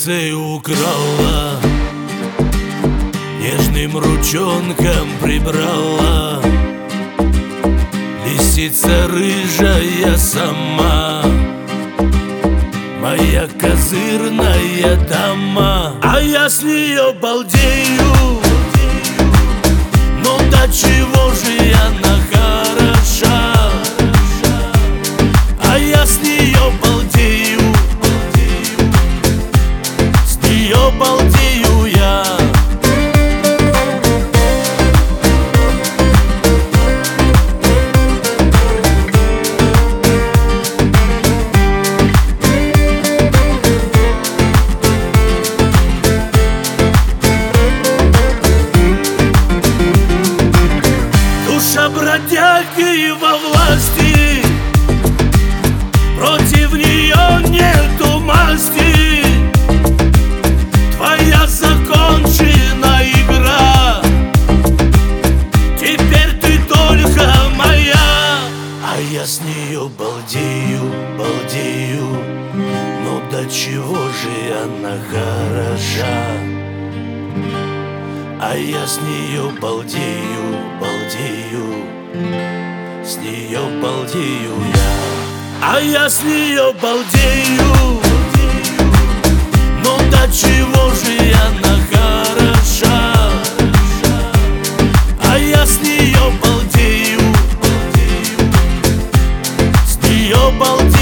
сердце украла, нежным ручонком прибрала. Лисица рыжая сама, моя козырная дама. А я с нее балдею, ну до чего же она хороша. А я с нее балдею, с нее балдею я. Душа бродяги во власти, против нее нету масти. Твоя закончена игра, теперь ты только моя. А я с нее балдею, балдею, ну до чего же она хороша. А я с нее балдею, балдею, с нее балдею я. А я с нее балдею, ну до чего же она хороша. А я с нее балдею, с нее балдею.